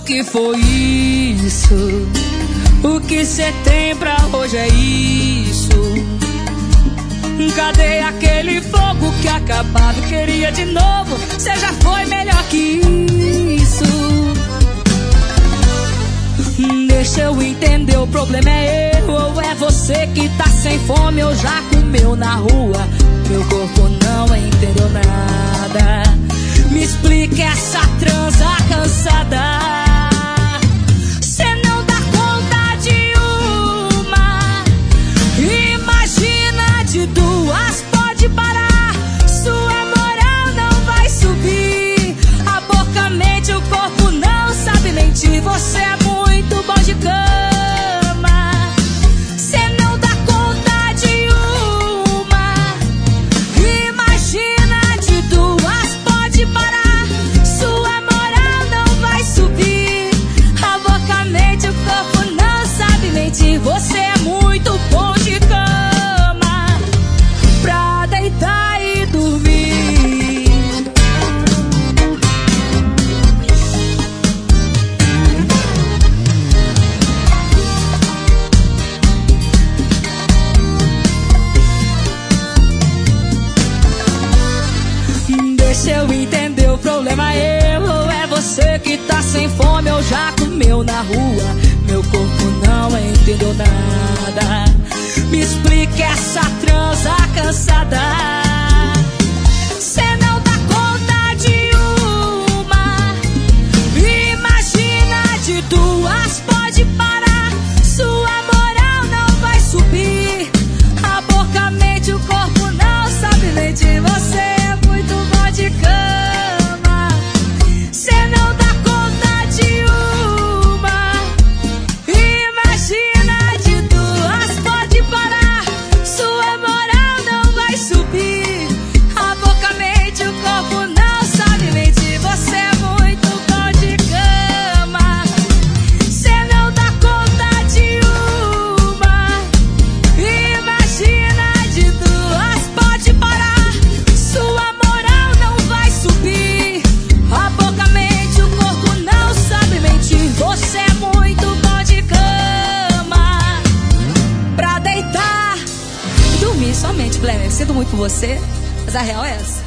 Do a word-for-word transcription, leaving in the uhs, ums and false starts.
que foi isso? O que cê tem pra hoje é isso? Cadê aquele fogo que acabado queria de novo? Cê já foi melhor que isso. Deixa eu entender, o problema é eu ou é você que tá sem fome ou já comeu na rua? Meu corpo não entendeu nada. Me explica essa transa cansada. Cê não dá conta de uma, imagina de duas, pode parar. Sua moral não vai subir. A boca mente, o corpo não sabe mentir. Você é muito bom de cama. Cê não dá conta de uma, imagina de duas, pode parar. Sua moral não vai subir. A boca mente, o corpo não sabe mentir. Você é muito bom de cama pra deitar e dormir. Deixa eu entender, o problema é eu ou é você que tá sem fome ou já comeu na rua? Meu corpo não entendeu nada. Me explica essa transa cansada. Cê não dá conta de uma, imagina de duas, pode parar. Sua moral não vai subir. A boca mente, o corpo não sabe mentir. Você é muito bom de cama. Cê não dá conta de uma, imagina de duas, pode parar. Sua moral não vai subir. A boca mente, o corpo não sabe mentir. Você é muito bom de cama. Cê não dá conta de uma, imagina de duas, pode parar. Sua moral não vai subir. A boca mente, o corpo não sabe mentir. Você é muito bom de cama pra deitar e dormir somente, Glenn. Sinto muito por você, mas a real é essa.